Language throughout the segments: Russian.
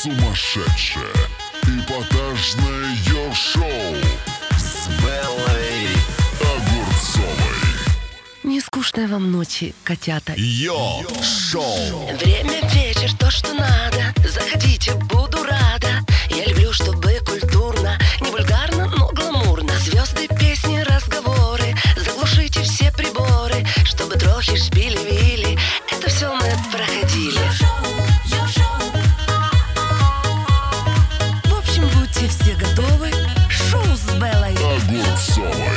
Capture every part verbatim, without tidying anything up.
Сумасшедшее, эпатажное йо-шоу с Беллой Огурцовой. Не скучной вам ночи, котята. Йо-шоу. Время вечер, то, что надо. Заходите, буду рада. Я люблю, чтобы культурно, не вульгарно, но гламурно. Звезды, песни, разговоры. Заглушите все приборы, чтобы трохи шпили-вили. Это все мы проходили. В общем, будьте все готовы. Шоу с Беллой Огурцовой.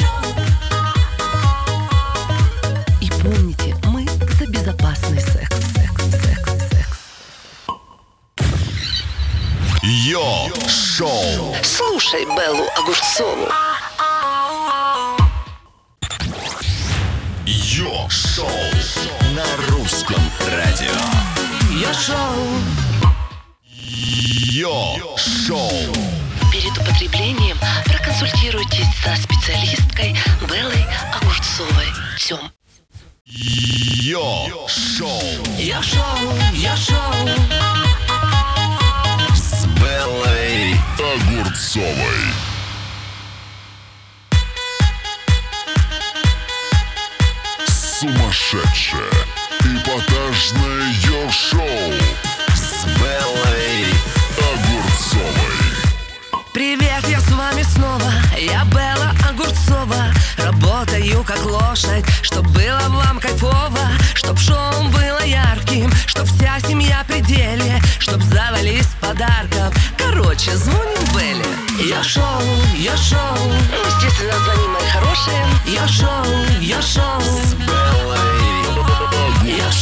И помните, мы за безопасный секс, секс, секс, секс. Йо-шоу. Слушай Беллу Огурцову. Йо-шоу на русском радио. Йо-шоу. Йо-шоу. Перед употреблением проконсультируйтесь со специалисткой Беллой Огурцовой. Тем. Йо-шоу Йо-шоу, йо-шоу. с Беллой Огурцовой. Сумасшедшее, эпатажное йо-шоу с Беллой Огурцовой. Привет, я с вами снова. Я Белла Огурцова. Работаю как лошадь, чтоб было вам кайфово, чтоб шоу было ярким, чтоб вся семья при деле, чтоб завались подарков. Короче, звоним Белле. Йо-шоу, йо-шоу. Ну, естественно, звони, мои хорошие. Йо-шоу, йо-шоу. С Беллой Огурцовой.